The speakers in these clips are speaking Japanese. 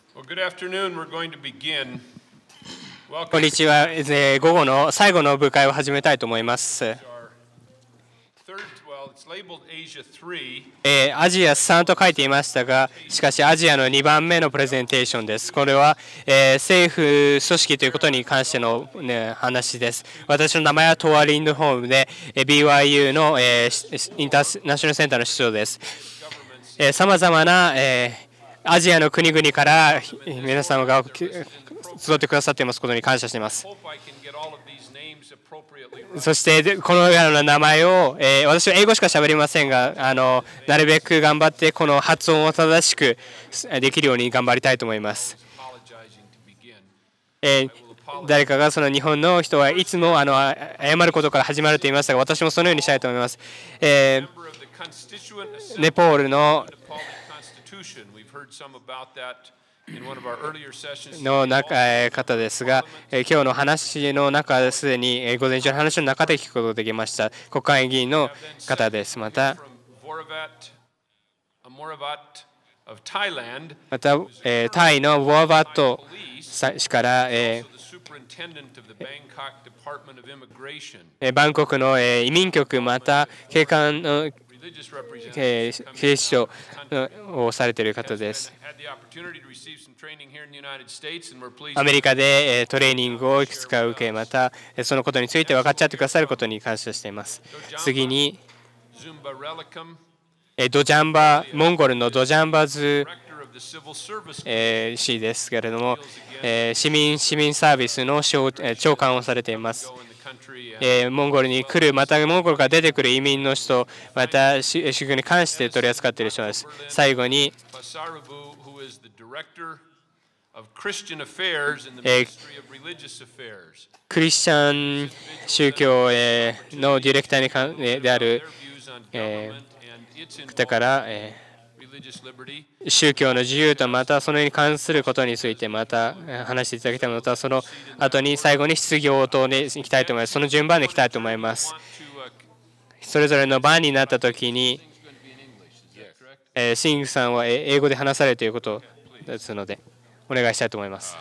Well, good afternoon. We're going to begin. こんにちは。午後の最後の部会を始めたいと思います。アジア3と書いていましたが、しかしアジアの2番目のプレゼンテーションです。これは、政府組織ということに関しての、話です。私の名前はトワリンドホームで BYU の、インターナショナルセンターの市長です。さまざまな、アジアの国々から皆様が集ってくださっていますことに感謝しています。そしてこのような名前を、私は英語しか喋りませんが、なるべく頑張ってこの発音を正しくできるように頑張りたいと思います。誰かがその日本の人はいつも謝ることから始まると言いましたが、私もそのようにしたいと思います。ネポールの方ですが、今日の話の中ですでに午前中の話の中で聞くことができました。国会議員の方です。また、タイのウォアバット氏から、バンコクの移民局、また警官の警視庁をされている方です。アメリカでトレーニングをいくつか受け、またそのことについて分かっちゃってくださることに感謝しています。次に、モンゴルのドジャンバズ氏ですけれども、市民サービスの長官をされています。モンゴルに来る、またモンゴルから出てくる移民の人、また宗教に関して取り扱っている人です。最後に、クリスチャン宗教のディレクターである方から、宗教の自由とまたそれに関することについてまた話していただきたいのと、その後に最後に質疑応答に行きたいと思います。その順番で行きたいと思います。それぞれの番になったときに、シングさんは英語で話されるということですので、お願いしたいと思います。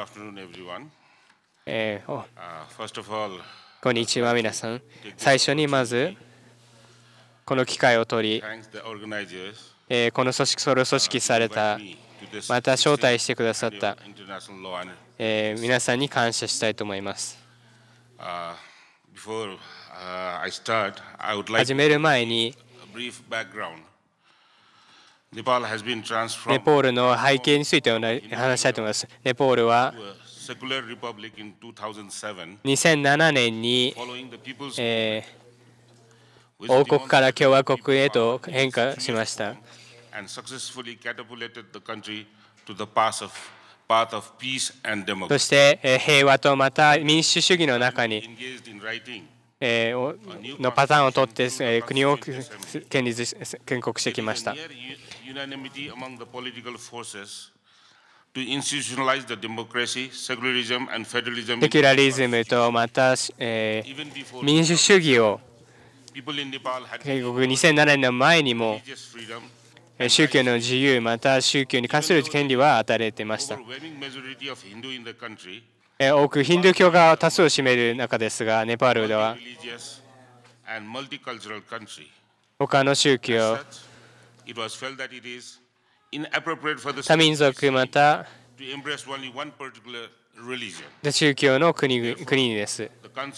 こんにちは、皆さん。最初にまず、この機会を取り、このそれを組織された、また招待してくださった、皆さんに感謝したいと思います。始める前に、ネポールの背景について話したいと思います。ネポールは2007年に王国から共和国へと変化しました。そして平和とまた民主主義の中にのパターンをとって国を建国してきました。セキュラリズムとまた民主主義を建国2007年の前にも宗教の自由また宗教に関する権利は与えられていました。多くヒンドゥー教が多数を占める中ですが、ネパールでは他の宗教、多民族また宗教の国です。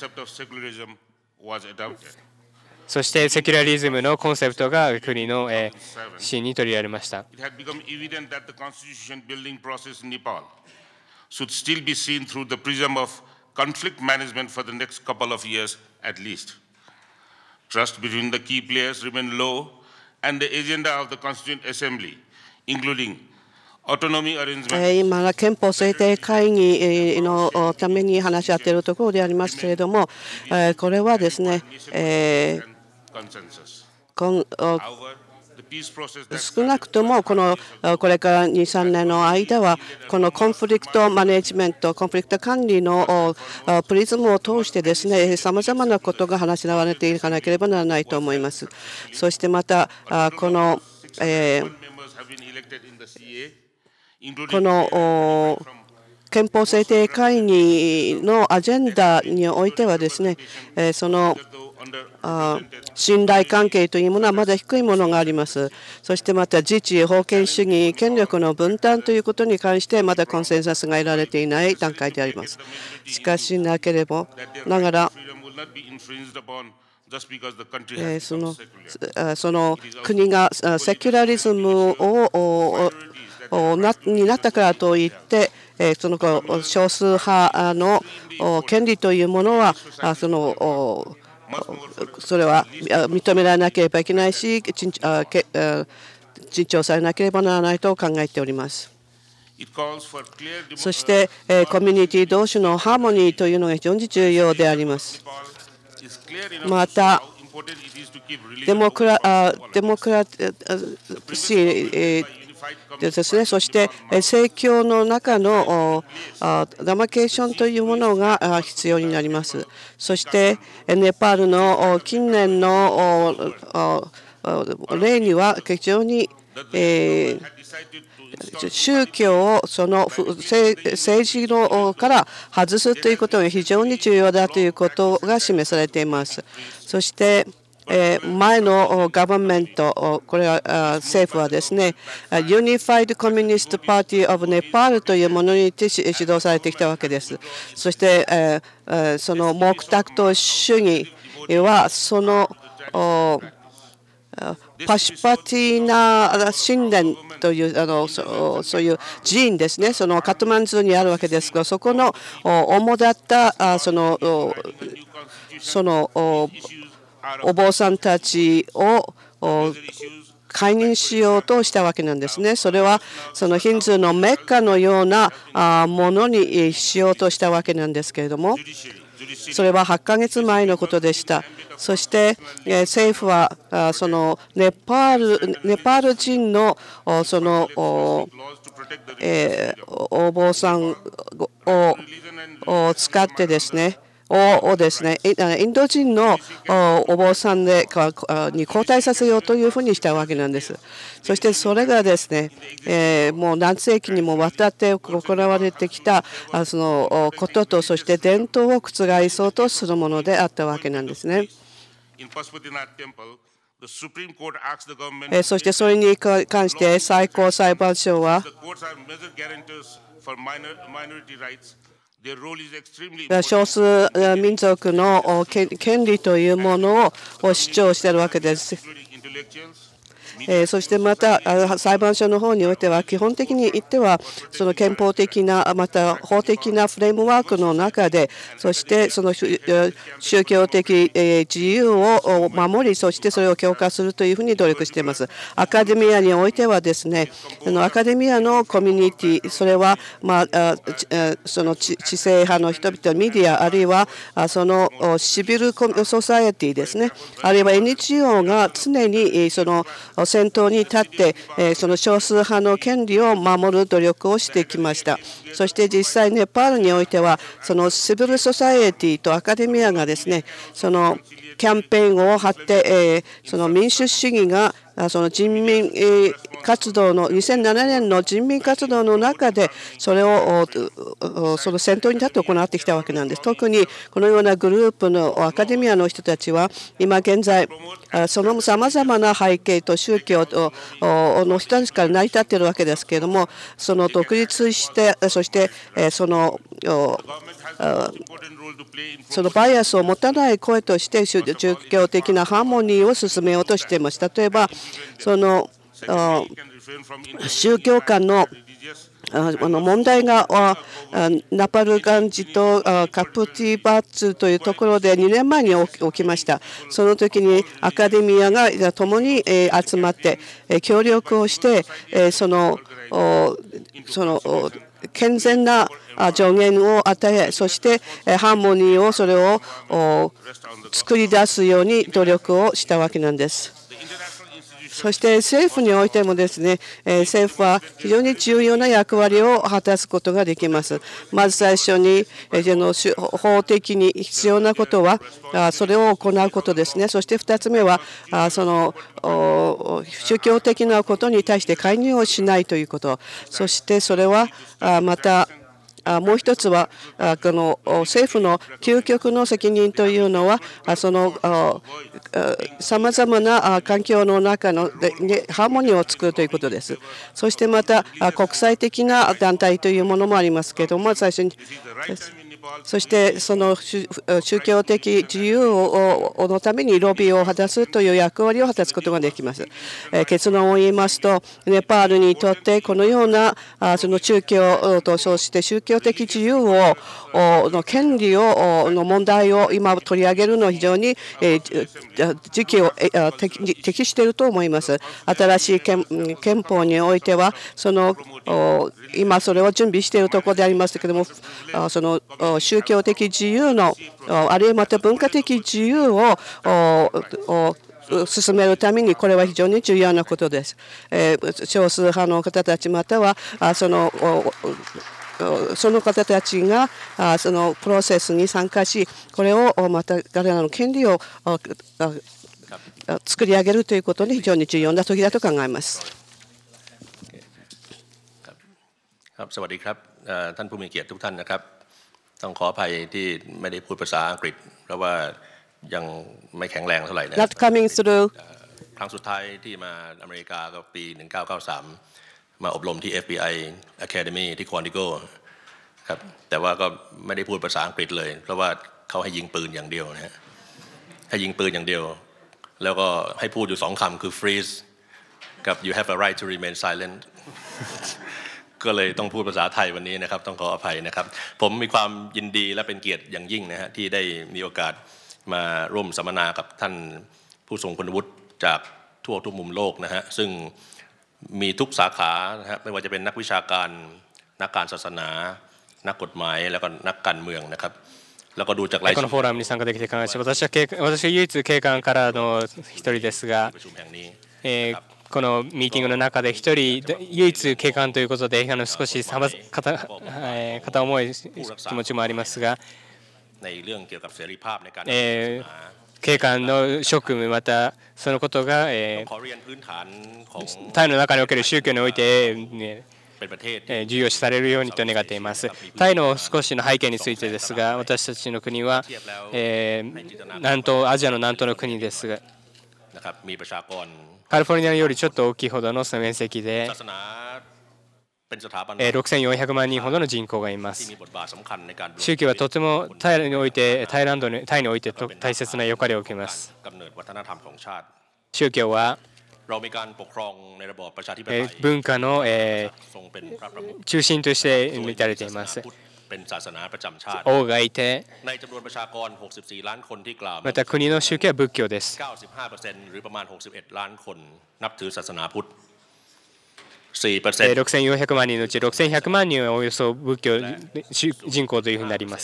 そしてセキュラリズムのコンセプトが国の審に取り入れられました。 should still be seen through the prism of conflict management for the next couple of years at least. Trust between the key players remain low, and the agenda of the Constituent Assembly, including autonomy arrangements. 今、憲法制定会議のために話し合っているところでありますけれども、これはですね、少なくともこれから2、3年の間はこのコンフリクトマネジメント、コンフリクト管理のプリズムを通してですね、さまざまなことが話し合われていかなければならないと思います。そしてまたこのこの憲法制定会議のアジェンダにおいてはですね、その信頼関係というものはまだ低いものがあります。そしてまた自治、法権主義、権力の分担ということに関してまだコンセンサスが得られていない段階であります。しかしなければながらその国がセキュラリズムになったからといってその少数派の権利というものはそれは認められなければいけないし珍重されなければならないと考えております。そしてコミュニティ同士のハーモニーというのが非常に重要であります。またデモクラシーですね、そして政教の中のダマケーションというものが必要になります。そしてネパールの近年の例には非常に宗教をその政治のから外すということが非常に重要だということが示されています。そして前のガバメント、これは政府はですね、Unified Communist Party of Nepal というものに指導されてきたわけです。そしてその毛沢東主義はそのパシュパティナ神殿というそういう寺院ですね、そのカトマンズにあるわけですが、そこの主だったそのお坊さんたちを解任しようとしたわけなんですね。それはそのヒンズーのメッカのようなものにしようとしたわけなんですけれども、それは8ヶ月前のことでした。そして政府はそのネパール人のそのお坊さんを使ってですねインド人のお坊さんに交代させようというふうにしたわけなんです。そしてそれがですね、もう何世紀にもわたって行われてきたそのことと、そして伝統を覆そうとするものであったわけなんですね。そしてそれに関して最高裁判所は少数民族の権利というものを主張しているわけです。そしてまた裁判所の方においては基本的に言ってはその憲法的なまた法的なフレームワークの中で、そしてその宗教的自由を守り、そしてそれを強化するというふうに努力しています。アカデミアにおいてはですね、アカデミアのコミュニティ、それはその知性派の人々、メディア、あるいはそのシビルソサエティですね、あるいは NGO が常にその先頭に立ってその少数派の権利を守る努力をしてきました。そして実際ネパールにおいてはそのシビルソサエティとアカデミアがですね、そのキャンペーンを張ってその民主主義がその人民活動の2007年の人民活動の中でそれをその先頭に立って行ってきたわけなんです。特にこのようなグループのアカデミアの人たちは今現在そのさまざまな背景と宗教の人たちから成り立っているわけですけれども、その独立してそしてそのバイアスを持たない声として宗教的なハーモニーを進めようとしています。例えばその宗教間の問題がナパルガンジとカプティバッツというところで2年前に起きました。その時にアカデミアが共に集まって協力をしてその健全な助言を与え、そしてハーモニーをそれを作り出すように努力をしたわけなんです。 そして政府においてもですね、政府は非常に重要な役割を果たすことができます。まず最初に、法的に必要なことはそれを行うことですね。そして2つ目はその宗教的なことに対して介入をしないということ。そしてそれはまたもう一つはこの政府の究極の責任というのはそのさまざまな環境の中のハーモニーを作るということです。そしてまた国際的な団体というものもありますけれども、最初にそしてその宗教的自由のためにロビーを果たすという役割を果たすことができます。結論を言いますと、ネパールにとってこのようなその宗教とそして宗教的自由の権利の問題を今取り上げるのは非常に時期を適していると思います。新しい憲法においては今それを準備しているところでありますけれども、その宗教的自由のあるいはまた文化的自由を進めるためにこれは非常に重要なことです。少数派の方たちまたはその方たちがそのプロセスに参加し、これをまた彼らの権利を作り上げるということに非常に重要な時だと考えます。 สวัสดีครับท่านผู้มีเกียรติทุกท่านนะครับต้องขออภัยที่ไม่ได้พูดภาษาอังกฤษเพราะว่ายังไม่แข็งแรงเท่าไหร่นะ Not coming through ครั้งสุดท้ายที่มาอเมริกาก็ปี1993มาอบรมที่ FBI Academy ที่ควอนติโกครับแต่ว่าก็ไม่ได้พูดภาษาอังกฤษเลยเพราะว่าเขาให้ยิงปืนอย่างเดียวนะฮะให้ยิงปืนอย่างเดียวแล้วก็ให้พูดอยู่2 คำคือ freeze กับ you have a right to remain silent ก็เลยต้องพูดภาษาไทยวันนี้นะครับต้องขออภัยนะครับผมมีความยินดีและเป็นเกียรติอย่างยิ่งนะฮะที่ได้มีโอกาสมาร่วมสัมมนากับท่านผู้ทรงคุณวุฒิจากทั่วทุกมุมโลกนะฮะซึ่งมีทุกสาขานะฮะไม่ว่าจะเป็นนักวิชาการนักการศาสนานักกฎหมายแล้วก็นักการเมืองนะครับแล้วก็ดูจากรายชื่อこのフォーラムに参加できて感謝し、私は唯一警官からの一人ですが、このミーティングの中で一人唯一警官ということで少し片思い気持ちもありますが、警官の職務またそのことがタイの中における宗教において重要視されるようにと願っています。タイの少しの背景についてですが、私たちの国はアジアの南東の国ですが、カリフォルニアよりちょっと大きいほどの面積で6400万人ほどの人口がいます。宗教はとてもタイにおいて大切な役割を受けます。宗教は文化の中心として見られています。王がいて、また国の宗教は仏教です。6400万人のうち6100万人はおよそ仏教人口というふうになります。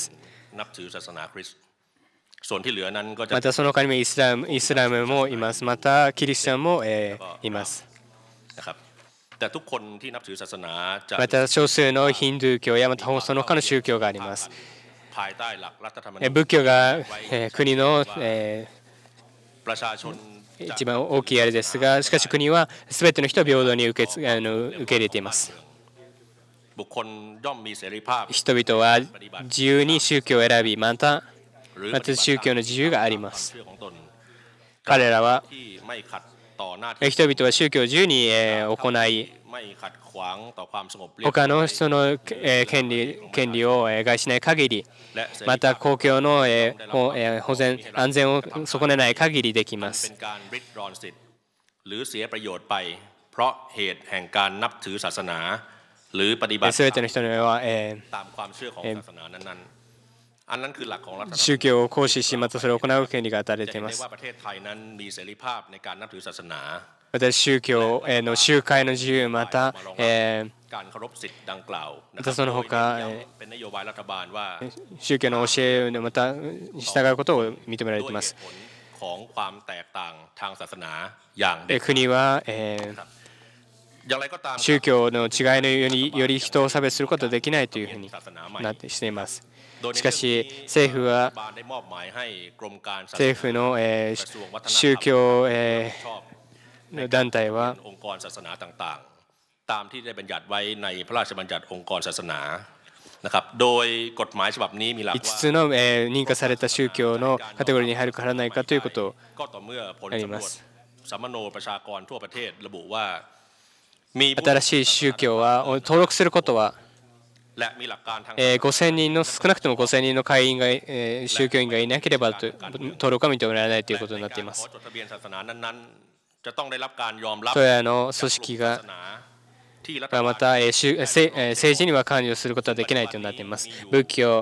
またその他にもイスラムもいます。またキリスチャンもいます。また少数のヒンドゥー教やまたその他の宗教があります。仏教が国の一番大きいあれですが、しかし国は全ての人を平等に受け入れています。人々は自由に宗教を選び、また宗教の自由があります。彼らは人々は宗教を自由に行い、他の人の権利を害しない限り、また公共の保全安全を損ねない限りできます。すべての人には宗教を行使し、またそれを行う権利が与えられています。また宗教の集会の自由、またその他宗教の教えをまた従うことを認められています。 ของความแตกต่างทางศาสนาอย่างเด็ด国は、 อย่างไรก็ตาม宗教の違いのより人を差別することはできないというふうになってしています。しかし政府は政府の、宗教、団体はองค์กรศาสนาต่างๆตามที่ได้บัญญัติไว้ในพระราชบัญญัติองค์กรศาสนานะครับโดยกฎหมายฉบับนี้มีหลักว่า 5つの、認可された宗教のカテゴリーに入るか入らないかということをก็ต่อเมื่อผลありสำรวจます。 สัมมโนประชากรทั่วประเทศระบุว่ามี新しい宗教は登録することはและมีหลักการทาง 5000人の少なくとも5000人の会員が、宗教員がいなければと登録は認められないということになっています。 จดทะเบียนศาสนานั้นๆจะต้องได้รับการยอมรับそれらの組織がまた、政治には関与することはできないとなっています。仏教、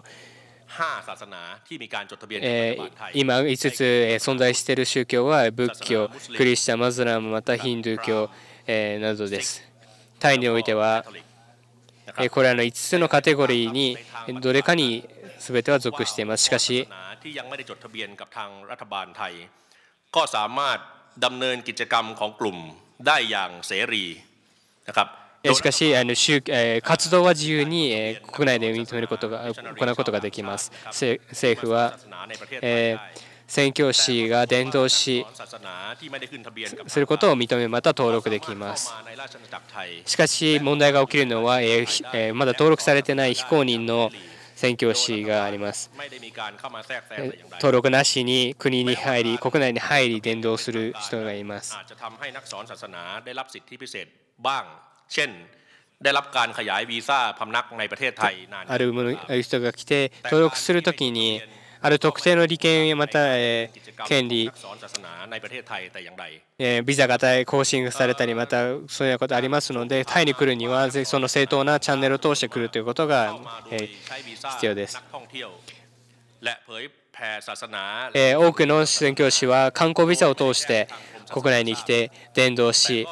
今5つ、存在している宗教は仏教、クリスチャン、マズラム、またヒンドゥー教、などです。タイにおいてはこれらの5つのカテゴリーにどれかに全ては属しています。しかしก็สามารถดำเนินกิจกรรมของกลุ่มได้อย่างเสรีนะครับしかし活動は自由に国内で認めることが行うことができます。政府は宣教師が伝道しすることを認めまた登録できます。しかし問題が起きるのはまだ登録されていない非公認の宣教師があります。登録なしに国に入り国内に入り伝道する人がいます。 เช่นได้รับการขยายวีซ่าพำนักในประเทศไทยนานある人が来て登録するときにある特定の利権やまた権利ビザが更新されたりまたそういうことありますのでタイに来るにはその正当なチャンネルを通してくるということが必要です。多くの宣教師は観光ビザを通して国内に来て伝道し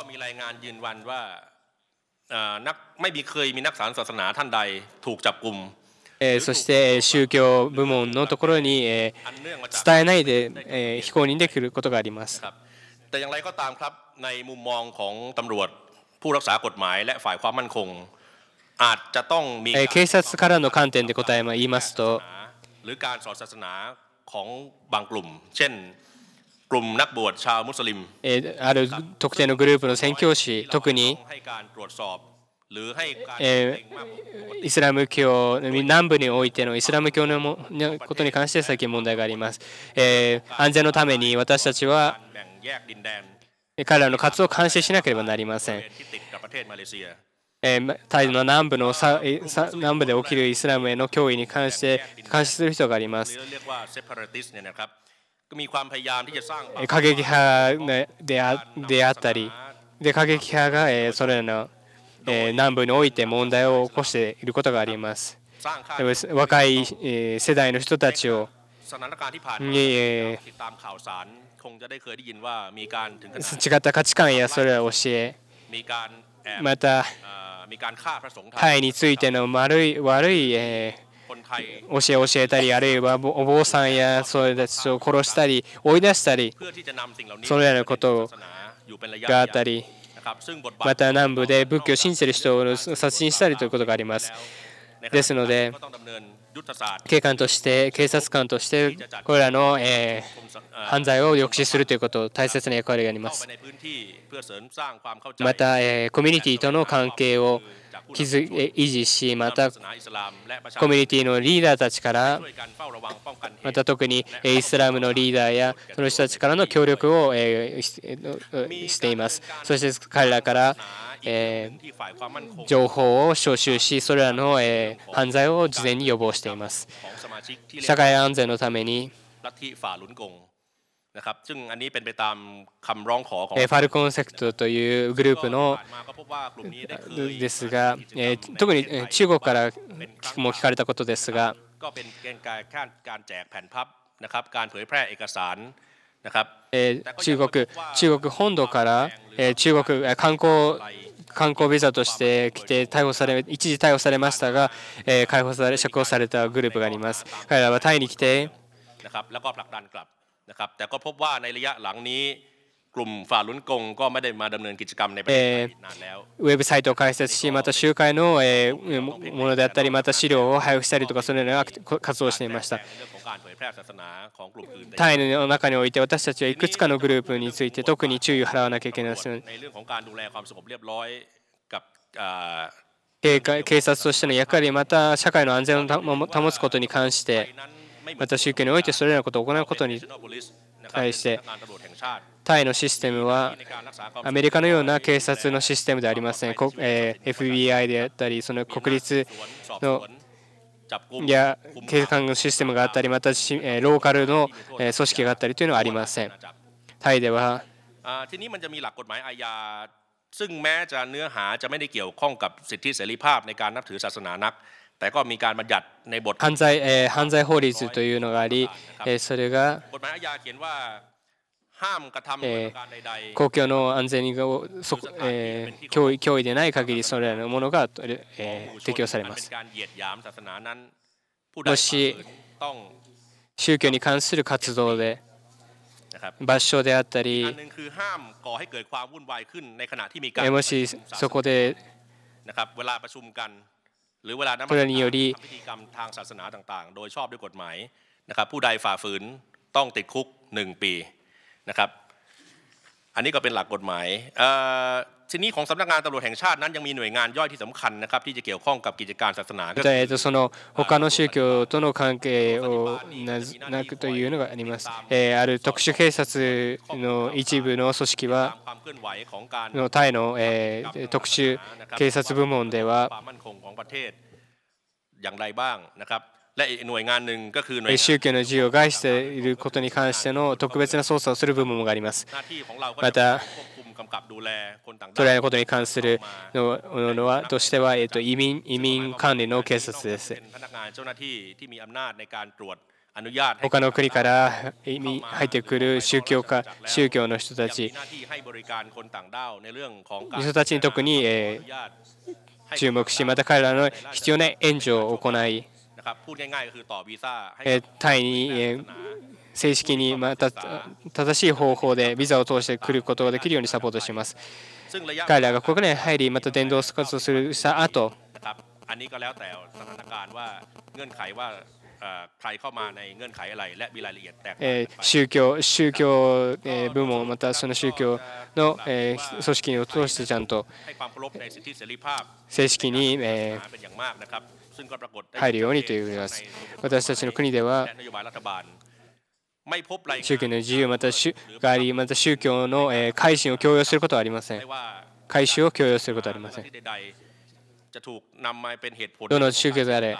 ไม่เคยมีนักสารศาสนาท่านใดถูกจับกุมそして宗教部門のところに伝えないで非公認で来ることがあります。 แต่อย่างไรก็ตามครับในมุมมองของตำรวจผู้รักษากฎหมายและฝ่ายความมั่นคงอาจจะต้องมี警察からの観点で答え言いますとหรือการสอนศาสนาของบางกลุ่มเช่นกลุ่มนักบวชชาวมุสลิมある特定のグループの宣教師特にイスラム教南部においてのイスラム教のことに関して最近問題があります。安全のために私たちは彼らの活動を監視しなければなりません。タイの南部で起きるイスラムへの脅威に関して監視する人があります。過激派であったり過激派がそれらの南部において問題を起こしていることがあります。若い世代の人たちを違った価値観やそれらを教えまたタイについての悪い教えを教えたりあるいはお坊さんやそれたちを殺したり追い出したりそれらのことがあったりまた南部で仏教を信じている人を殺人したりということがあります。ですので警察官としてこれらの犯罪を抑止するということ大切な役割があります。またコミュニティとの関係を維持しまたコミュニティのリーダーたちからまた特にイスラムのリーダーやその人たちからの協力をしています。そして彼らから情報を収集しそれらの犯罪を事前に予防しています。社会安全のためにนะครับซึ่งอันนี้เป็นไปตามคำร้องขอของファルコンセクトというグループのですが特に中国からも聞かれたことですがก็เป็นการแจกแผ่นพับนะครับการเผยแพร่เอกสารนะครับ中国本土から中国観光ビザとして来て一時逮捕されましたが釈放されたグループがあります。彼らはタイに来てนะครับแล้วก็ผลักดันกลับนะครับแต่ก็พบว่าในระยะหลังนี้กลุ่มฝ่าลุ้นกงก็ไม่ได้มาดำเนินกิจกรรมในประเทศไทยนานแล้วウェブサイトを開設し、また集会のものであったり、また資料を配布したりとか、そのような活動をしていました。タイの中において、私たちはいくつかのグループについて特に注意を払わなきゃいけないです。警察としての役割、また社会の安全を保つことに関して、また宗教においてそれらのことを行うことに対して、タイのシステムはアメリカのような警察のシステムではありません。FBI であったり、その国立のや警官のシステムがあったり、またローカルの組織があったりというのはありません。タイではทีนี้มันจะมีหลักกฎหมายอาญาซึ่งแม้จะเนื้อหาจะไม่ได้เกี่ยวข้องกับสิทธิเสรีภาพในการนับถือศาสนานักแต่ก็มีการบัญญัติในบท犯罪法律というのがあり、それがกฎหมายอาญาเขียนว่าห้ามกระทำการใดๆ公共の安全を脅威でない限りそれらのものが適用されます。もし宗教に関する活動で場所であったり、もしそこでこれによりพิธีกรรมทางศาสนาต่างๆโดยชอบด้วยกฎหมายนะครับผู้ใดฝ่าฝืนต้องติดคุก1 ปีนะครับอันนี้ก็เป็นหลักกฎหมายทีนี้ของสำนักงานตำรวจแห่งชาตินั้นยังมีหน่วยงานย่อยที่สำคัญนะครับที่จะเกี่ยวข้องกับกิจการศาสนาその他の宗教との関係をなくというのがあります。ある特殊警察の一部の組織はタイの特殊警察部門ではอย่างไรบ้างนะครับและหน่วยงานหนึ่งก็คือ宗教の自由を害していることに関しての特別な捜査をする部門があります。またそれらのことに関するのはとしては移民管理の警察です。他の国から入ってくる宗教の人たちに特に注目し、また彼らの必要な援助を行い、タイに正式にまた正しい方法でビザを通して来ることができるようにサポートします。彼らが国内に入り、また伝道活動するした後、宗教部門またその宗教の組織を通してちゃんと正式に入るようにということです。私たちの国では宗教の自由があり、また宗教の改心を強要することはありません。改宗を強要することはありません。どの宗教であれ、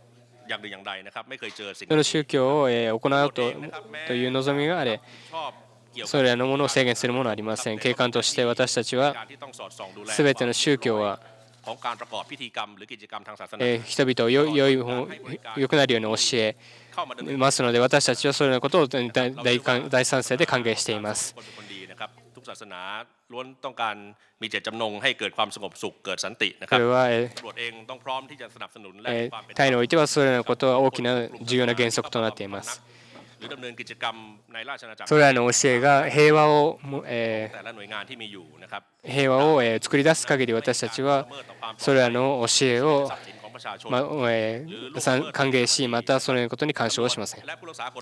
どの宗教を行うという望みがあれ、それらのものを制限するものはありません。警官として私たちはすべての宗教は人々を良くなるように教えますので、私たちはそれらのことを大賛成で歓迎しています。 ศาสนาล้วนต้องการมีเจตจำนงให้เกิดความสงบสุขเกิดสันตินะครับตำรวจเองต้องพร้อมที่จะสนับสนุนและタイにおいてはそれらのことは大きな重要な原則となっています。 หรือดำเนินกิจกรรมในราชอาณาจักรそれらの教えが平和を作り出す限り、私たちはそれらの教えを歓迎し、またそのことに干渉をしません。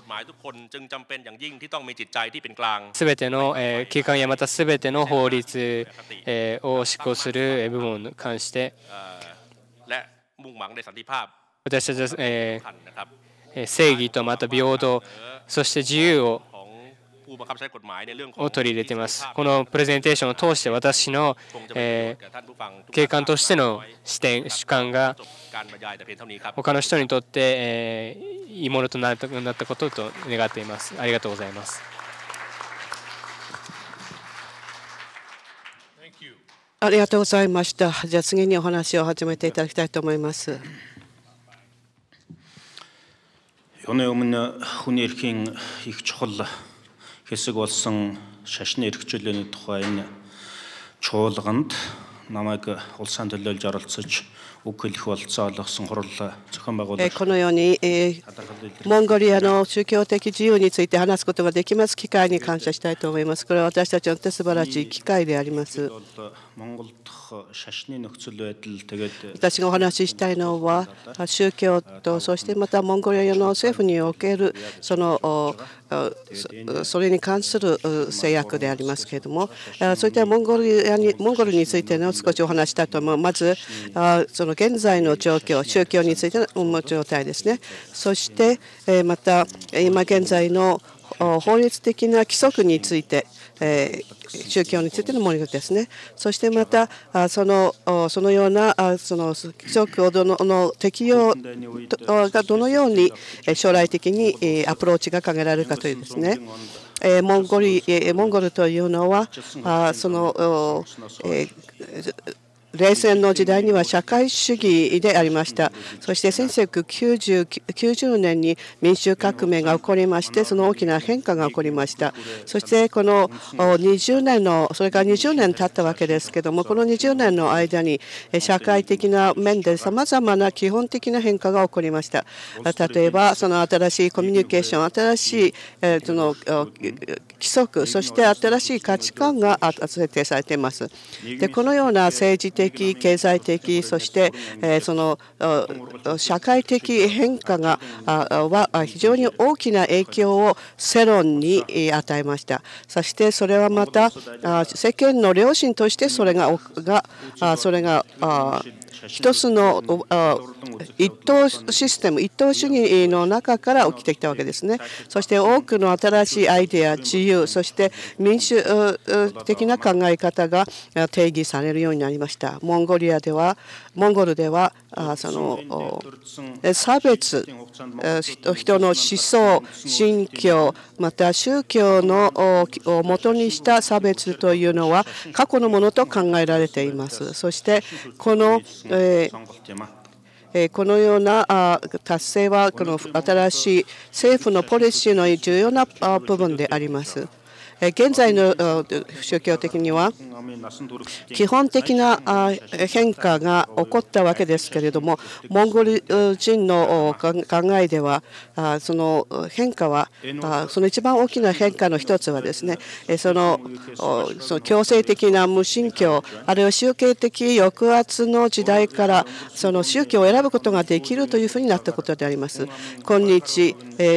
すべての機関やまたすべての法律を施行する部門に関して私たちは正義とまた平等、そして自由を取り入れています。このプレゼンテーションを通して私の警官としての主観が他の人にとっていいものとなったことと願っています。ありがとうございます。 ありがとうございました。じゃあ次にお話を始めていただきたいと思います。 Оны өмнө хүний эрхийн их чухал хэсэг болсон шашны эрхчлөөний тухай энэ чуулганд намайг улсаан төлөөлж оролцож このようにモンゴリアの宗教的自由について話すことができます機会に感謝したいと思います。これは私たちにとって素晴らしい機会であります。私がお話ししたいのは宗教とそしてまたモンゴリアの政府におけるそれに関する制約でありますけれども、そういったモンゴルについての少しお話したいと思います。まずその現在の状況、宗教についての状態ですね。そしてまた今現在の法律的な規則について、宗教についてのものですね。そしてまたそのようなその規則の適用がどのように将来的にアプローチが考えられるかというですね。モンゴルというのはその冷戦の時代には社会主義でありました。そして1990年に民主革命が起こりまして、その大きな変化が起こりました。そしてこの20年それから20年経ったわけですけども、この20年の間に社会的な面でさまざまな基本的な変化が起こりました。例えばその新しいコミュニケーション、新しいその規則、そして新しい価値観が設定されています。でこのような政治的、経済的、そしてその社会的変化は非常に大きな影響を世論に与えました。そしてそれはまた世間の良心としてそれが一つの一党システム、一党主義の中から起きてきたわけですね。そして多くの新しいアイデア、自由、そして民主的な考え方が定義されるようになりました。モンゴルではその差別、人の思想、信教、また宗教を元にした差別というのは過去のものと考えられています。そしてこのような達成はこの新しい政府のポリシーの重要な部分であります。現在の宗教的には基本的な変化が起こったわけですけれども、モンゴル人の考えではその変化はその一番大きな変化の一つはですね、その強制的な無神教あるいは宗教的抑圧の時代からその宗教を選ぶことができるというふうになったことであります。今日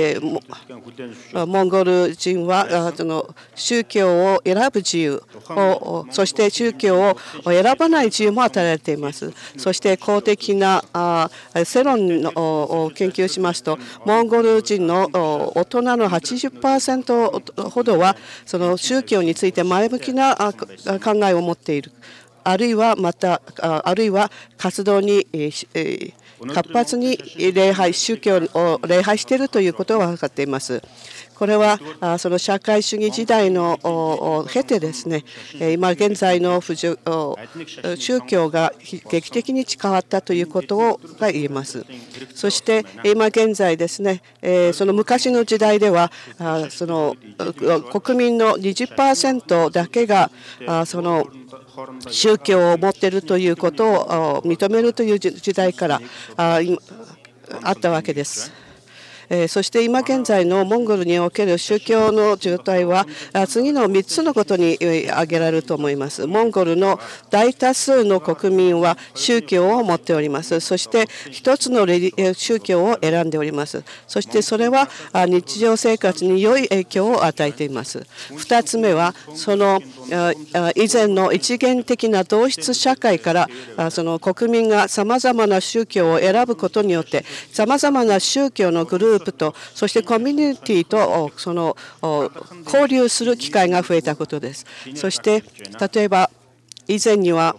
モンゴル人はその宗教を選ぶ自由を、そして宗教を選ばない自由も与えられています。そして公的な世論を研究しますと、モンゴル人の大人の 80% ほどはその宗教について前向きな考えを持っている。あるいは活動に活発に宗教を礼拝しているということが分かっています。これはその社会主義時代を経てですね、今現在の宗教が劇的に変わったということが言えます。そして今現在ですね、その昔の時代ではその国民の 20% だけがその宗教を持っているということを認めるという時代からあったわけです。そして今現在のモンゴルにおける宗教の状態は次の3つのことに挙げられると思います。モンゴルの大多数の国民は宗教を持っております。そして一つの宗教を選んでおります。そしてそれは日常生活に良い影響を与えています。2つ目はその以前の一元的な同質社会からその国民がさまざまな宗教を選ぶことによってさまざまな宗教のグループとそしてコミュニティとその交流する機会が増えたことです。そして例えば以前には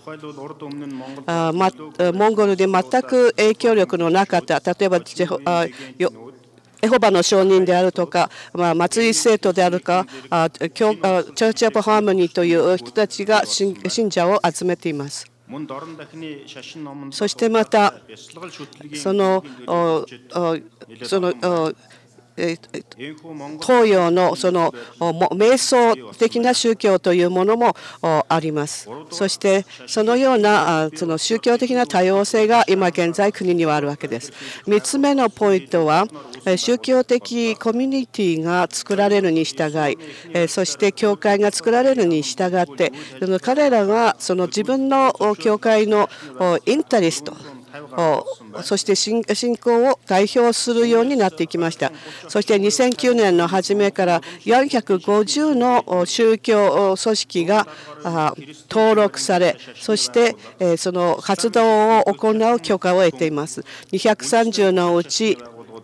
モンゴルで全く影響力のなかった、例えばエホバの証人であるとか、松井生徒であるか、チャーチ・オブ・ハーモニーという人たちが信者を集めています。そしてまたその東洋のその瞑想的な宗教というものもあります。そしてそのようなその宗教的な多様性が今現在国にはあるわけです。3つ目のポイントは宗教的コミュニティが作られるに従い、そして教会が作られるに従って彼らがその自分の教会のインタレストそして信仰を代表するようになっていきました。そして2009年の初めから450の宗教組織が登録され、そしてその活動を行う許可を得ています。230のうち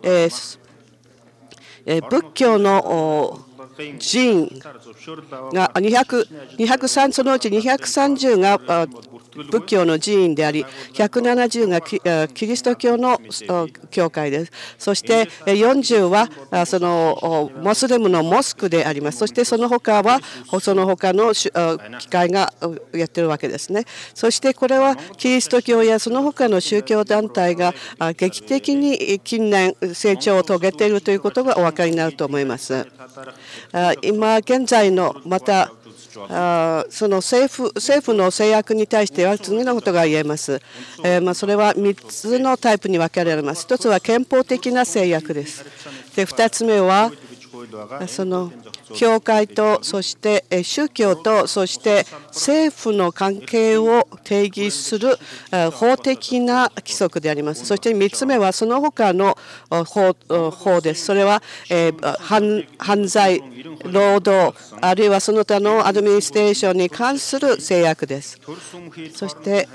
仏教の寺院がそのうち230が仏教の寺院であり、170がキリスト教の教会です。そして40はそのモスレムのモスクであります。そしてその他はその他の機会がやっているわけですね。そしてこれはキリスト教やその他の宗教団体が劇的に近年成長を遂げているということがお分かりになると思います。今現在のまたその政府の制約に対しては次のことが言えます。それは3つのタイプに分けられます。1つは憲法的な制約です。で、2つ目はその教会とそして宗教とそして政府の関係を定義する法的な規則であります。そして3つ目はその他の法です。それは犯罪、労働あるいはその他のアドミニストレーションに関する制約です。そして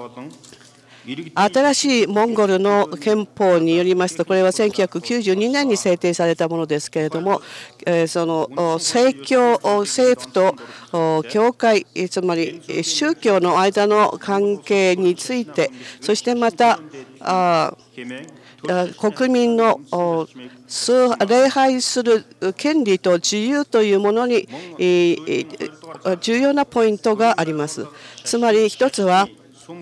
新しいモンゴルの憲法によりますと、これは1992年に制定されたものですけれども、その政府と教会、つまり宗教の間の関係について、そしてまた国民の礼拝する権利と自由というものに重要なポイントがあります。つまり一つは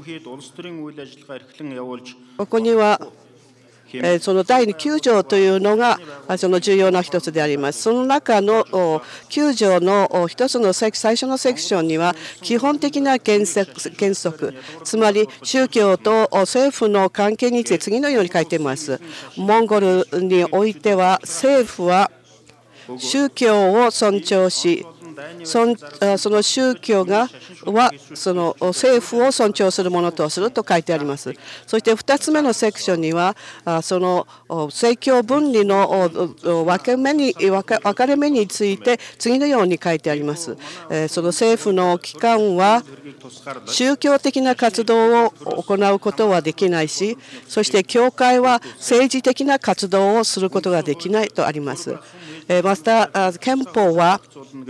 ここにはその第9条というのがその重要な一つであります。その中の9条の一つの最初のセクションには基本的な原則、つまり宗教と政府の関係について次のように書いています。モンゴルにおいては政府は宗教を尊重し、その宗教はその政府を尊重するものとすると書いてあります。そして2つ目のセクションにはその政教分離の分かれ目について次のように書いてあります。その政府の機関は宗教的な活動を行うことはできないし、そして教会は政治的な活動をすることができないとあります。また憲法は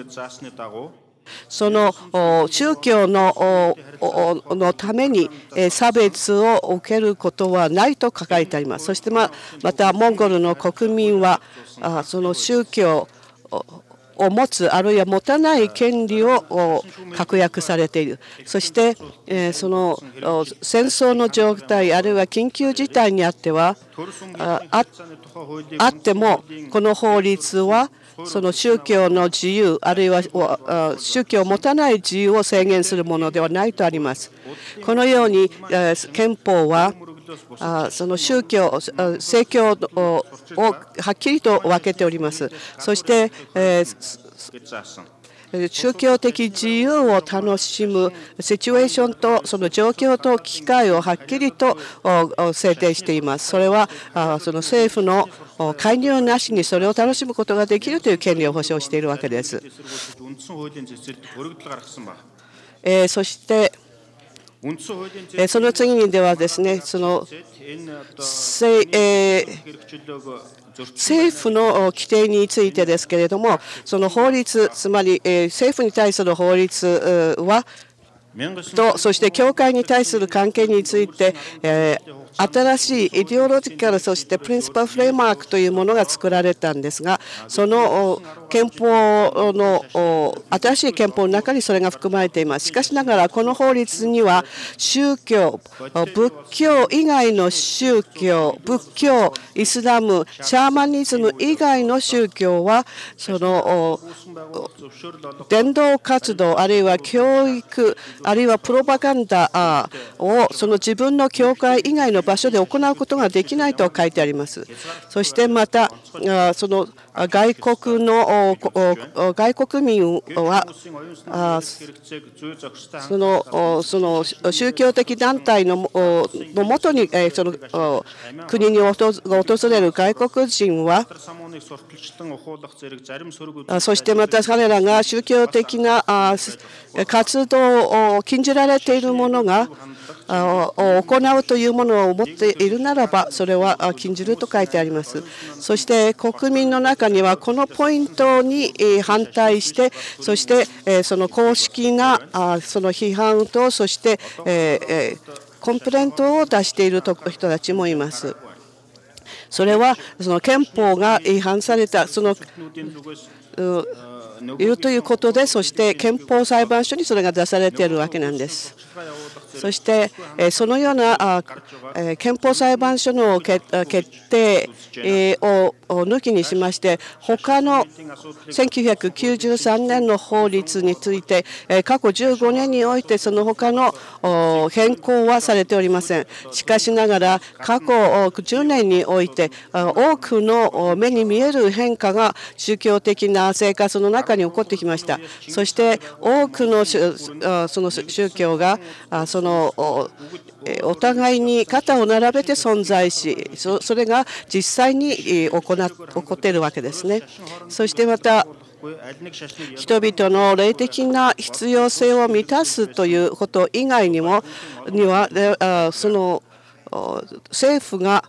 その宗教のために差別を受けることはないと書かれてあります。そしてまたモンゴルの国民はその宗教を持つあるいは持たない権利を確約されている。そしてその戦争の状態あるいは緊急事態にあってはあってもこの法律はその宗教の自由あるいは宗教を持たない自由を制限するものではないとあります。このように憲法はその宗教、政教をはっきりと分けております。そして宗教的自由を楽しむシチュエーションとその状況と機会をはっきりと制定しています。それはその政府の介入なしにそれを楽しむことができるという権利を保障しているわけです。そしてその次にではですね、その政府の規定についてですけれども、その法律、つまり政府に対する法律はとそして教会に対する関係について新しいイデオロジカル、そしてプリンシパルフレームワークというものが作られたんですが、その憲法の新しい憲法の中にそれが含まれています。しかしながらこの法律には宗教、仏教以外の宗教、仏教、イスラム、シャーマニズム以外の宗教はその伝道活動、あるいは教育、あるいはプロパガンダをその自分の教会以外の場所で行うことができないと書いてあります。そしてまたその外国民はその宗教的団体のもとにその国に訪れる外国人は、そしてまた彼らが宗教的な活動を禁じられているものが行うというものを持っているならば、それは禁じると書いてあります。そして国民の中にはこのポイントに反対して、そしてその公式なその批判と、そしてコンプレントを出している人たちもいます。それはその憲法が違反されたいるということで、そして憲法裁判所にそれが出されているわけなんです。そしてそのような憲法裁判所の決定を抜きにしまして、他の1993年の法律について過去15年においてその他の変更はされておりません。しかしながら過去10年において多くの目に見える変化が宗教的な生活の中に起こってきました。そして多くのその宗教がそのお互いに肩を並べて存在し、それが実際に起こっているわけですね。そしてまた人々の霊的な必要性を満たすということ以外にはその政府が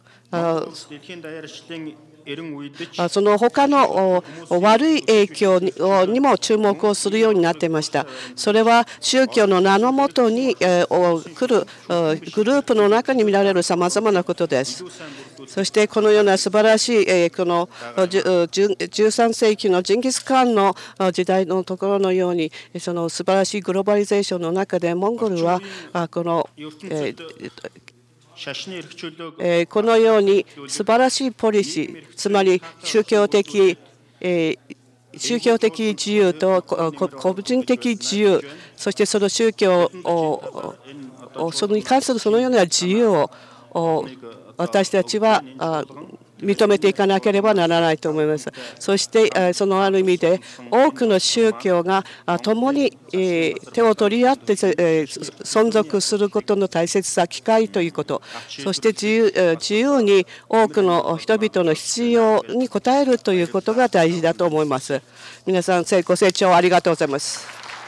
その他の悪い影響にも注目をするようになっていました。それは宗教の名のもとに来るグループの中に見られるさまざまなことです。そしてこのような素晴らしいこの13世紀のジンギス・カーンの時代のところのように、その素晴らしいグローバリゼーションの中でモンゴルはこのこのように素晴らしいポリシー、つまり宗教的自由と個人的自由、そしてその宗教それに関するそのような自由を私たちは認めていかなければならないと思います。そしてそのある意味で多くの宗教が共に手を取り合って存続することの大切さ、機会ということ、そして自由に多くの人々の必要に応えるということが大事だと思います。皆さんご清聴ありがとうございます。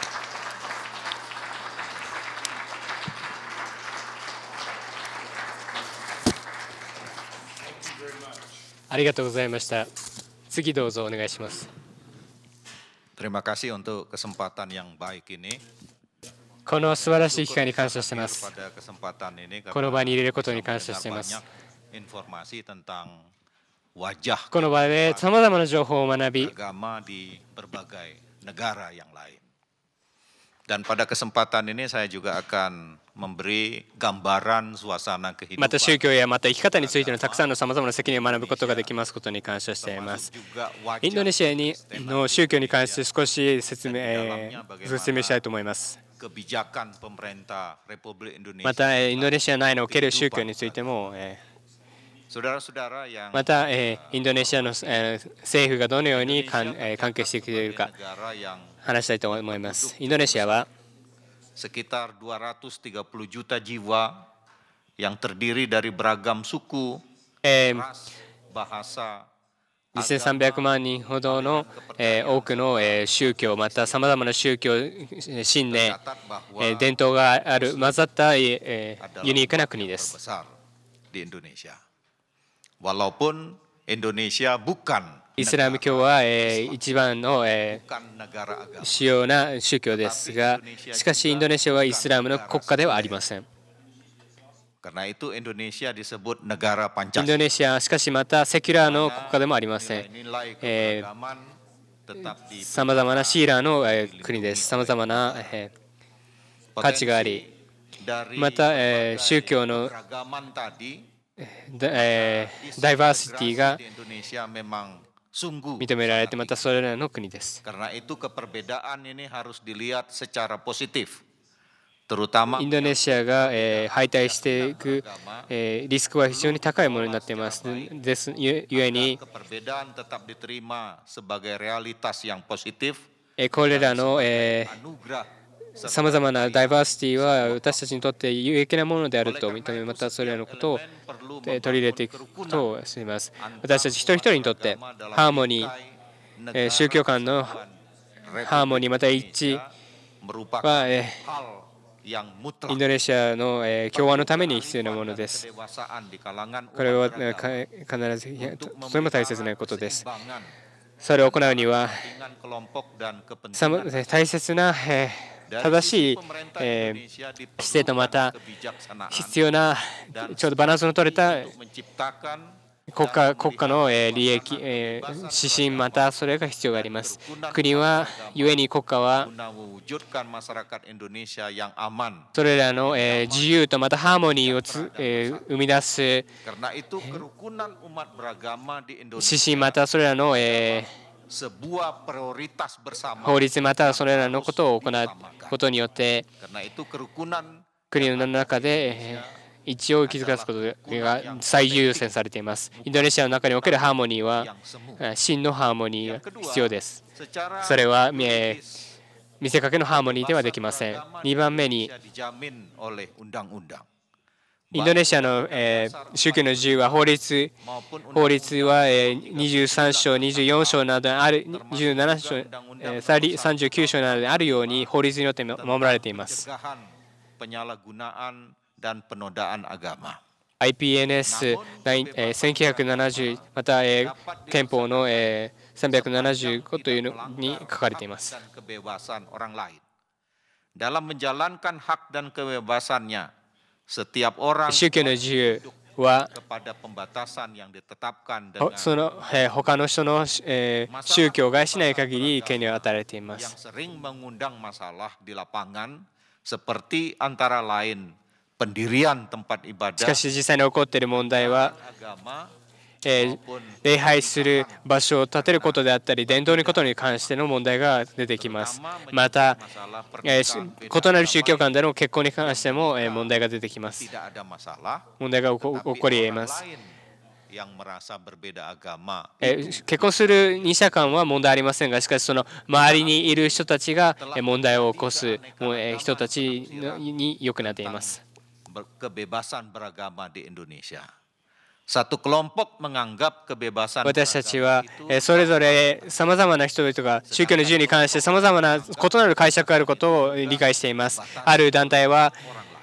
ありがとうございました。次どうぞお願いします。 Terima kasih untuk kesempatan yang baik ini. この素晴らしい機会に感謝しています。この場に入れることに感謝しています。この場でさまざまな情報を学び、 Dan pada kesempatan ini saya juga akan memberi gambaran suasana kehidupan. また宗教やまた生き方についてのたくさんのさまざまな責任を学ぶことができますことに感謝しています。インドネシアの宗教に関して少し説明したいと思います。またインドネシア内における宗教についてもまたインドネシアの政府がどのように関係してきているか話したいと思います。インドネシアは sekitar 230 juta jiwa yang terdiri dari beragam suku, bahasa, 2300万人ほどの多くの宗教、またさまざまな宗教、信念、伝統がある混ざったユニークな国です。 di Indonesia. Walaupun Indonesia bukan イスラム教は一番の主要な宗教ですが、しかしインドネシアはイスラムの国家ではありません。 Karena itu Indonesia disebut negara インド Pancasila. ネシア、しかしまたセキュラーの国家でもありません。 Nilai-nilai keberagaman tetap さまざまなシーラーの国です。さまざまな価値があり、 dari また宗教の keberagaman tadi ダイバーシティが di Indonesia memang sungguh 認められて、またそれらの国です。 karena itu keperbedaan ini harus dilihat secara positif terutama インドネシアが敗退していくリスクは非常に高いものになっています。ですゆえに keperbedaan tetap diterima sebagai realitas yang positif これらの anugerah さまざまなダイバーシティは私たちにとって有益なものであると認め、またそれらのことを取り入れていくことをします。私たち一人一人にとってハーモニー、宗教間のハーモニーまた一致 merupakan は hal yang イン mutlak ドネシアの共和のために必要なものです。 kedewasaan di kalangan これは umat beragama 必ずとても大切なことです。 keseimbangan それを行うには kepentingan kelompok dan さま kepentingan 大切な正しい pemerintah Indonesia 姿勢とまた kebijaksanaan 必要なちょうどバランスの取れた untuk menciptakan 国家の利益、指針またそれが必要があります。国は故に国家は guna mewujudkan masyarakat Indonesia yang aman. それらの自由とまたハーモニーを生み出す Karena itu kerukunan umat beragama di 指 Indonesia 針またそれらの sebuah prioritas bersama. 法律またそれらのことを行うことによって Karena itu kerukunan 国の中で一応築かすことが最優先されています。インドネシアの中におけるハーモニーは真のハーモニーが必要です。 secara それは見せかけのハーモニーではできません。2番目に dijamin oleh undang-undang. インドネシアの宗教の自由は法律は23章、24章などある27章、39章などであるように法律によって守られています。 Pencegahan penyalahgunaan dan penodaan agama. IPNS 1970また憲法の375というのに書かれています。 Dan kebebasan orang lain. Dalam menjalankan hak dan kebebasannya, setiap orang 宗教の自由は kepada pembatasan yang ditetapkan dengan その他の人の宗教を害しない限り権利を与えられていま yang す。 sering mengundang masalah di lapangan, seperti antara lain pendirian tempat し ibadah, かし実際に起こっている問題は agama, 礼拝する場所を建てることであったり伝統のことに関しての問題が出てきます。また masalah 異なる宗教間での結婚に関しても問題が出てきます。 tidak ada masalah. 問題が起こり得ます。 Lain yang merasa berbeda agama 結婚する二者間は問題ありませんが、しかしその周りにいる人たちが問題を起こす人たちによくなっています。 kebebasan beragama di Indonesia. Satu kelompok menganggap kebebasan 私たちはそれぞれさまざまな人々が宗教の自由に関してさまざまな異なる解釈があることを理解しています。ある団体は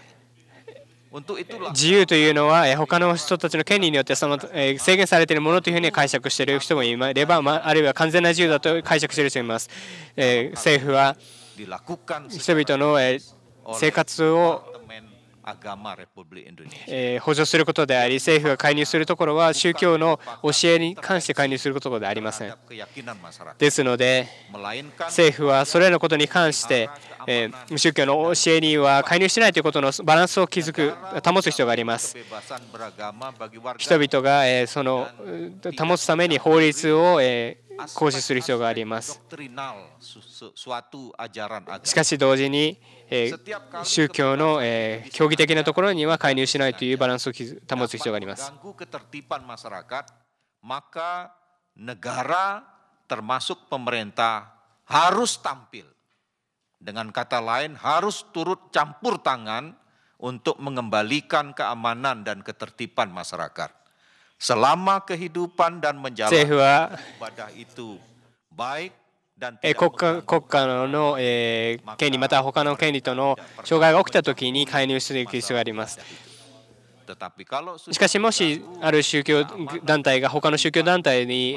untuk itulah 自由というのは他の人たちの権利によって制限されているものというふうに解釈している人もいれば、あるいは完全な自由だと解釈している人もいます。政府は dilakukan 人々の生活を agama Republik Indonesia. 補助することであり、政府が介入するところは宗教の教えに関して介入することではありません。 Keyakinan masyarakat. ですので Melainkan 政府はそれらのことに関して宗教の教えには介入しないということのバランスを保つ必要があります。 kebebasan beragama bagi warga 人々がその保つために法律を行使する必要があります。 doktrinal suatu ajaran agama. しかし同時に宗教の教義的なところには介入しないというバランスを保つ必要があります。 Mengganggu ketertiban masyarakat, maka negara termasuk pemerintah harus tampil. Dengan kata lain, harus turut campur tangan untuk mengembalikan keamanan dan ketertiban masyarakat. Selama kehidupan dan 政 menjalankan 府は ibadah itu baik dan 国家の権利または他の権利との障害が起きたときに介入していく必要があります。 Tetapi kalau しかしもしある宗教団体が他の宗教団体に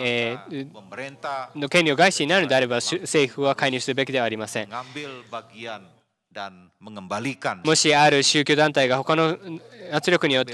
pemerintah の権利を害しになるのであれば政府は介入するべきではありません。 mengambil bagian dan mengembalikan. もしある宗教団体が他の圧力によって、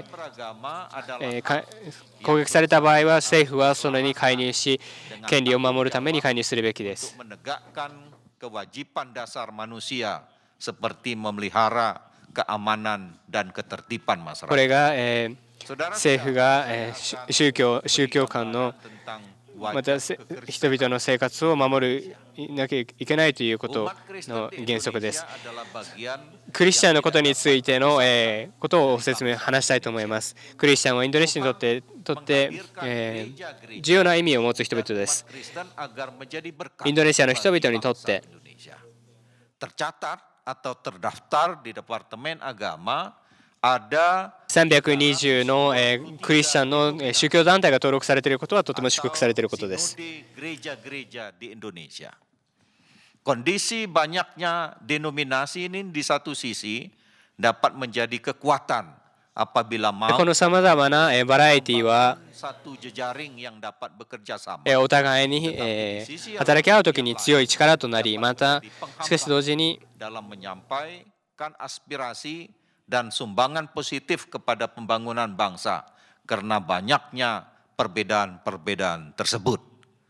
Beragama adalah 攻撃された場合は政府はそれに介入し権利を守るために介入するべきです。 untuk menegakkan kewajiban dasar manusia seperti memelihara keamanan dan ketertiban こ masyarakat. れが、 Saudara 政府が、宗教間の tentang また wajib 人々の生活を守るなきゃいけないということの原則です。 adalah bagian クリスチャンのことについての、ことを話したいと思います。クリスチャンはインドネシアにとって、重要な意味を持つ人々です。 Kristen agar menjadi berkat インドネシアの人々にとって Indonesia. Tercatat atau terdaftar di Departemen Agama ada 320の、クリスチャンの、宗教団体が登録されていることはとても祝福されていることです。 sinode gereja-gereja di Indonesia. Kondisi banyaknya denominasi ini di satu sisi dapat menjadi kekuatan apabila こ mau のさまざまな、バラエティは satu jejaring yang dapat bekerja sama. お互いに、働き合うときに強い力となり、またしかし同時に dalam menyampaikan aspirasi dan sumbangan positif kepada pembangunan bangsa karena banyaknya perbedaan-perbedaan tersebut.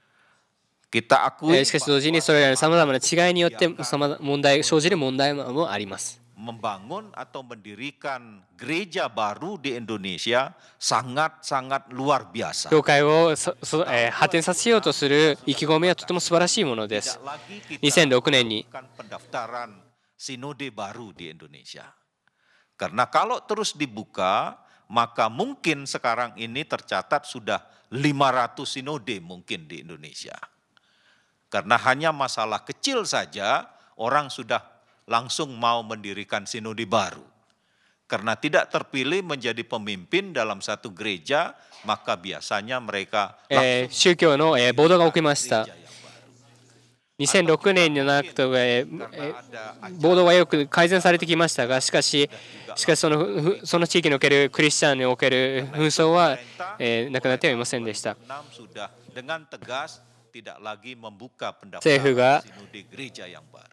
Kita しかし同時にそれらのさまざまな違いによって生じる問題もあります。 membangun atau mendirikan gereja baru di Indonesia sangat-sangat luar biasa. 教会を発展させようとする意気込みはとても素晴らしいものです。 2006年に pendaftaran sinode baru di Indonesia. Karena kalau terus dibuka, maka mungkin sekarang ini tercatat sudah 500 sinode mungkin di Indonesia. Karena hanya masalah kecil saja, orang sudah langsung mau mendirikan sinode baru. Karena tidak terpilih menjadi pemimpin dalam satu gereja, maka biasanya mereka 宗教の、暴動が起きました。2006年になくと、暴動はよく改善されてきましたが、しかしその地域におけるクリスチャンにおける紛争は、なくなってはいませんでした。 dengan tegas tidak lagi membuka pendaftaran sinode gereja yang baru.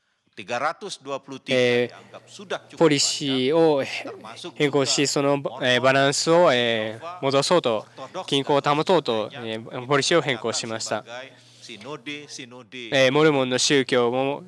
323 dianggap sudah ポ cukup リシーを変更し、そのバランスを戻そうと、均衡を保とうとポリシーを変更しました。 sinode モルモンの宗教も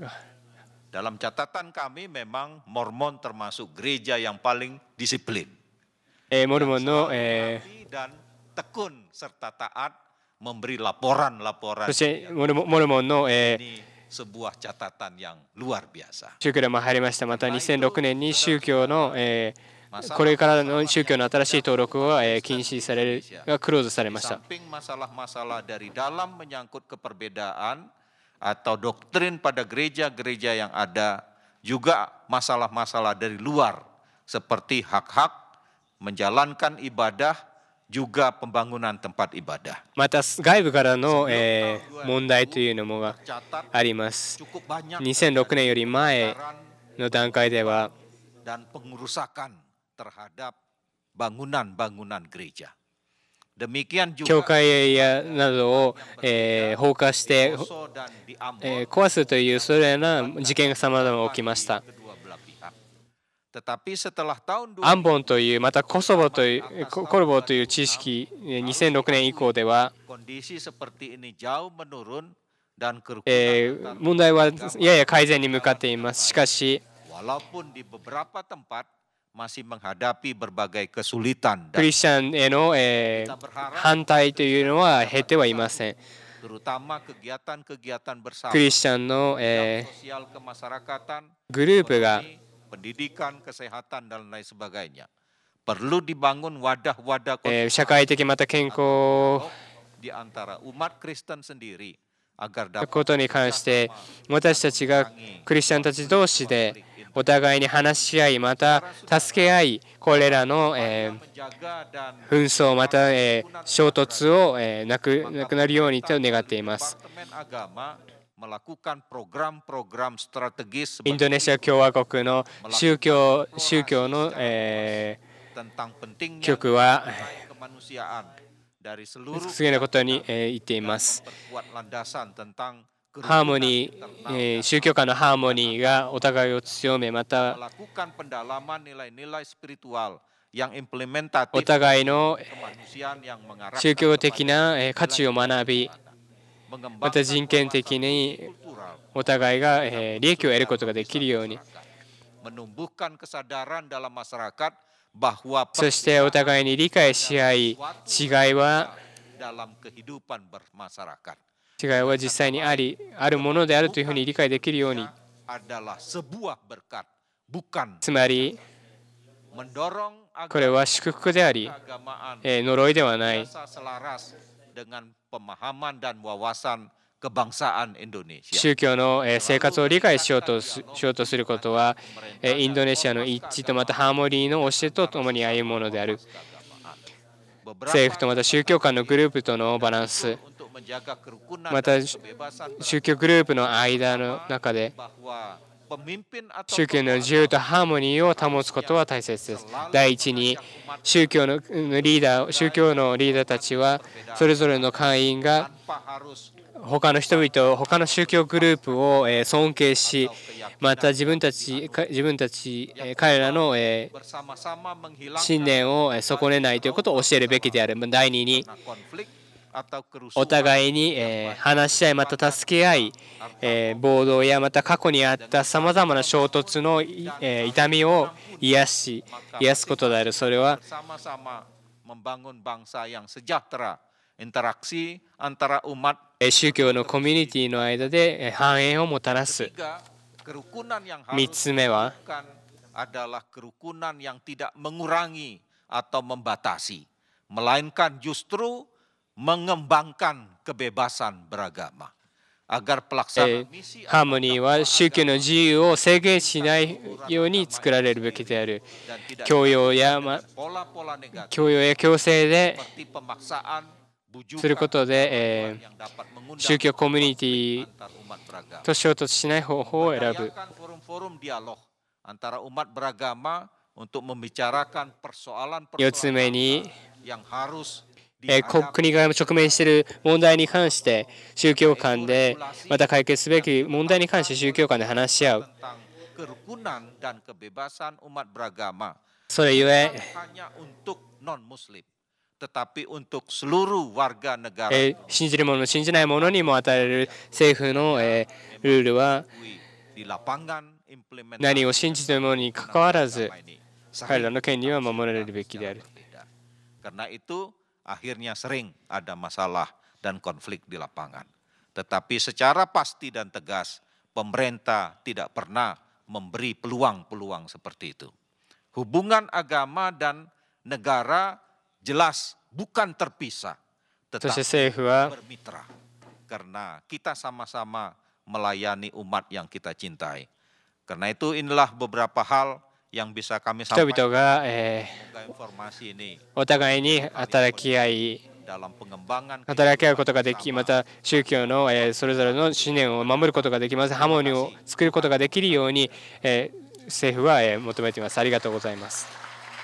dalam catatan kami memang Mormon termasuk gereja yang paling disiplin. モルモンの dan tekun serta taat memberi laporan-laporan. そしてモルモンの sebuah catatan yang luar biasa. 宗教でも入りました。また2006年に宗教の、これからの宗教の新しい登録は、禁止されるがクローズされました。 Samping masalah-masalah dari dalam menyangkut keperbedaan atau doktrin pada gereja-gereja yang ada, juga masalah-masalah dari luar seperti hak-hak menjalankan ibadah, juga pembangunan tempat ibadah. また外部からの、問題というのもあります。 Cukup banyak 2006年より前の段階では dan pengerusakan terhadap bangunan-bangunan gereja. Demikian 教 juga 会やなどを、放火して、 Poso dan di Ambon 壊すというそれらの事件がさまざま起きました。 kedua belah pihak. Tetapi setelah tahun アンボンというまたコルボという地域2006年以降では、 kondisi seperti ini jauh menurun dan kerukunan 問題はやや改善に向かっています。しかし walaupun di beberapa tempat masih menghadapi berbagai kesulitan ク dan リスチャンへの、反対というのは減ってはいません。 terutama kegiatan-kegiatan bersama クリスチャンの、 sosial kemasyarakatan, グループが pendidikan, kesehatan dan lain sebagainya. Perlu dibangun wadah-wadah 社会的また健康 di antara umat Kristen sendiri agar の dapat ことに関して私たちがクリスチャンたち同士でお互いに話し合いまた助け合いこれらの、 menjaga dan 紛争また、衝突を、なくなるようにと願っています。 Departemen Agama melakukan program-program strategis インドネシア共和国の宗教の、 tentang pentingnya 局は kemanusiaan dari seluruh 次のことに、言っています。 memperkuat landasan tentang ハーモニー、宗教間のハーモニーがお互いを強め、また melakukan pendalaman nilai-nilai spiritual yang implementatif お互いの kemanusiaan yang mengarah 宗教的な価値を学び、また人権的にお互いが利益を得ることができるように、 menumbuhkan kesadaran dalam masyarakat bahwa そしてお互いに理解し合い、違いは dalam kehidupan bermasyarakat 違いは実際にあるものであるというふうに理解できるように、 adalah sebuah berkat, bukan つまり mendorong これは祝福であり、 keagamaan 呪いではない。 selaras dengan pemahaman dan wawasan kebangsaan Indonesia. 宗教の生活を理解しようとすることは、インドネシアの一致とまたハーモニーの教えとともに歩むものである。政府とまた宗教間のグループとのバランス、また宗教グループの間の中で宗教の自由とハーモニーを保つことは大切です。第一に、宗教のリーダーたちはそれぞれの会員が他の人々、他の宗教グループを尊敬し、また自分たち彼らの信念を損ねないということを教えるべきである。第2に、お互いに話し合い、また助け合い、暴動やまた過去にあったさまざまな衝突の痛みを癒すことである。それは宗教のコミュニティの間で繁栄をもたらす。3つ目は、 adalah kerukunan yang tidak mengurangi atau membatasi, melainkan justru mengembangkan kebebasan beragama. Agar pelaksana misi ハーモニーは宗教の自由を制限しないように作られるべきである。強要や強制ですることで、宗教コミュニティと衝突しない方法を選ぶ。 antara umat beragama untuk membicarakan 4つ目に、 yang harus 国が直面している問題に関して宗教間で、また解決すべき問題に関して宗教間で話し合う。 kerukunan dan kebebasan umat beragama それゆえ、 hanya untuk non muslim tetapi untuk seluruh warga negara 信じる者信じない者にも与えられる政府のルールは、 di lapangan 何を信じている者にかかわらず彼らの権利は守られるべきである。 Karena itu akhirnya sering ada masalah dan konflik di lapangan. Tetapi secara pasti dan tegas pemerintah tidak pernah memberi peluang-peluang seperti itu. Hubungan agama dan negara jelas bukan terpisah, tetapi bermitra. Karena kita sama-sama melayani umat yang kita cintai. Karena itu inilah beberapa hal yang bisa kami 人々 sampaikan. が Informasi ini お互いに働き合い、 dalam pengembangan 働き合うことができ、また宗教のそれぞれの信念を守ることができます。ハーモニーを作ることができるように政府は求めています。ありがとうございます。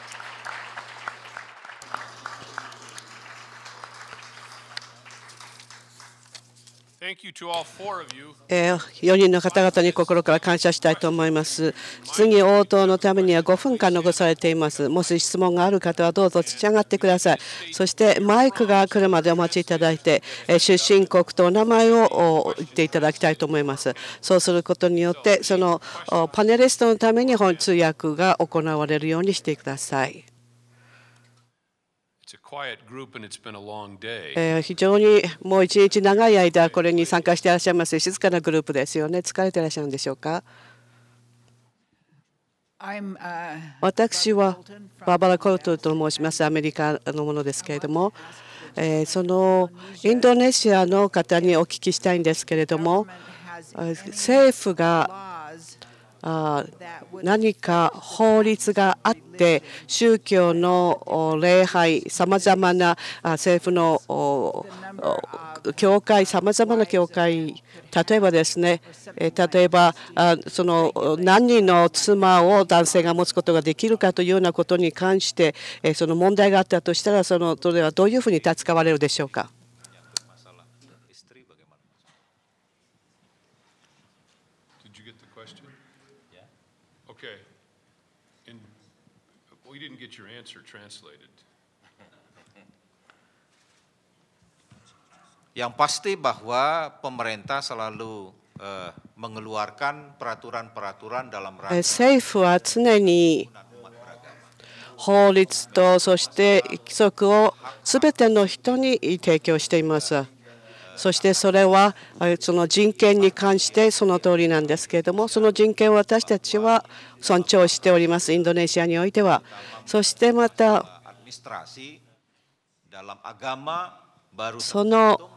Thank you to all four of you. 4人の方々に心から感謝したいと思います。質疑応答のためには5分間残されています。もし質問がある方はどうぞ立ち上がってください。そしてマイクが来るまでお待ちいただいて、出身国とお名前を言っていただきたいと思います。そうすることによってそのパネリストのために通訳が行われるようにしてください。 It's a quiet group and it's been a long day. 非常にもう一日長い間これに参加していらっしゃいます。静かなグループですよね。疲れていらっしゃるんでしょうか。私はバーバラ・コルトルと申します。アメリカのものですけれども、そのインドネシアの方にお聞きしたいんですけれども、政府が何か法律があって宗教の礼拝、さまざまな政府の教会、さまざまな教会、例えばですね、その何人の妻を男性が持つことができるかというようなことに関してその問題があったとしたら、それはどういうふうに扱われるでしょうか。 didn't get your answer translated. Yang pasti bahwa pemerintah selalu mengeluarkan peraturan-peraturan dalam rangka 政府は常に法律とそして規則をすべての人に提供しています。そしてそれはその人権に関してその通りなんですけれども、その人権を私たちは尊重しております、インドネシアにおいては。そしてまたその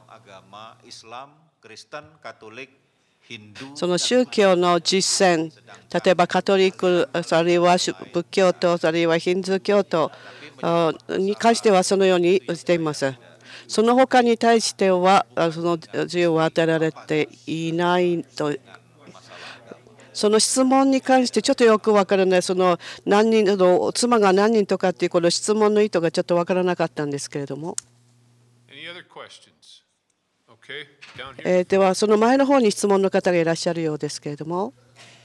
宗教の実践、例えばカトリック、あるいは仏教徒、あるいはヒンズー教徒に関してはそのようにしています。その他に対してはその自由は与えられていないと。その質問に関してちょっとよく分からない、その何人の妻が何人とかっていうこの質問の意図がちょっと分からなかったんですけれども。ではその前の方に質問の方がいらっしゃるようですけれども。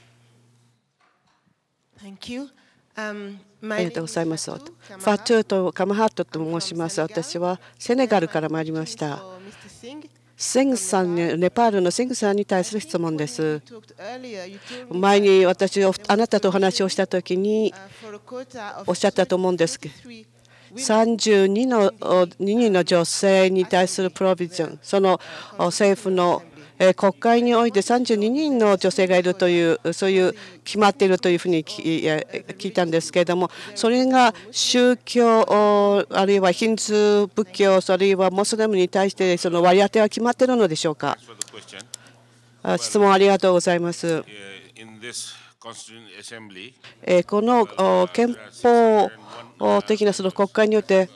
ありがとうございます。ファトゥーとカマハットと申します。私はセネガルから参りました。シングさんに、ネパールのシングさんに対する質問です。前にあなたとお話をしたときにおっしゃったと思うんですけど、32人の女性に対するプロビジョン、その政府の国会において32人の女性がいるという、そういう決まっているというふうに聞いたんですけれども、それが宗教、あるいはヒンズー仏教、あるいはモスリムに対してその割り当ては決まっているのでしょうか。質問ありがとうございます。この憲法的なその国会によって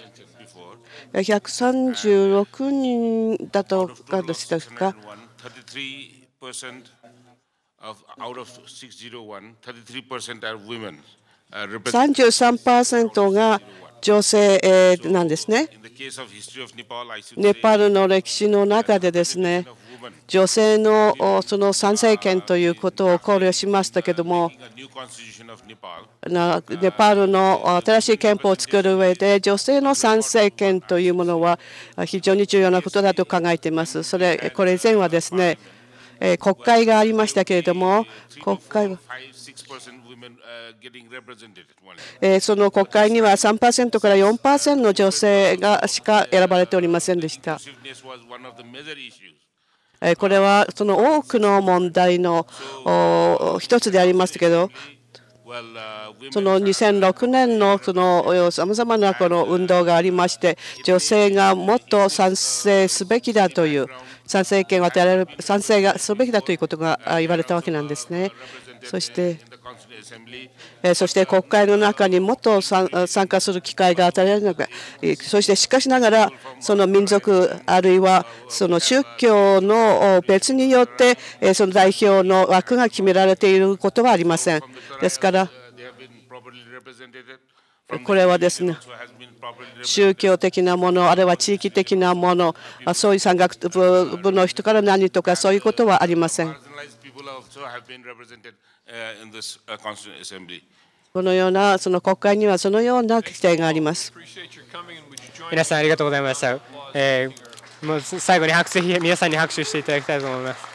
136人だとかですか。33% が女性なんですね。ネパールの歴史の中でですね、女性のその参政権ということを考慮しましたけれども、ネパールの新しい憲法を作る上で女性の参政権というものは非常に重要なことだと考えています。これ以前はですね、国会がありましたけれども、国会はその国会には 3% から 4% の女性がしか選ばれておりませんでした。これはその多くの問題の一つでありますけど、その2006年のさまざまなこの運動がありまして、女性がもっと賛成すべきだという、参政権を与えられる、賛成がすべきだということが言われたわけなんですね。そして国会の中にもっと参加する機会が与えられるのか、そしてしかしながらその民族あるいはその宗教の別によってその代表の枠が決められていることはありません。ですからこれはですね、宗教的なものあるいは地域的なもの、そういう山岳部の人から何とかそういうことはありません。このようなその国会にはそのような規定があります。 皆さんありがとうございました。もう最後に皆さんに拍手していただきたいと思います。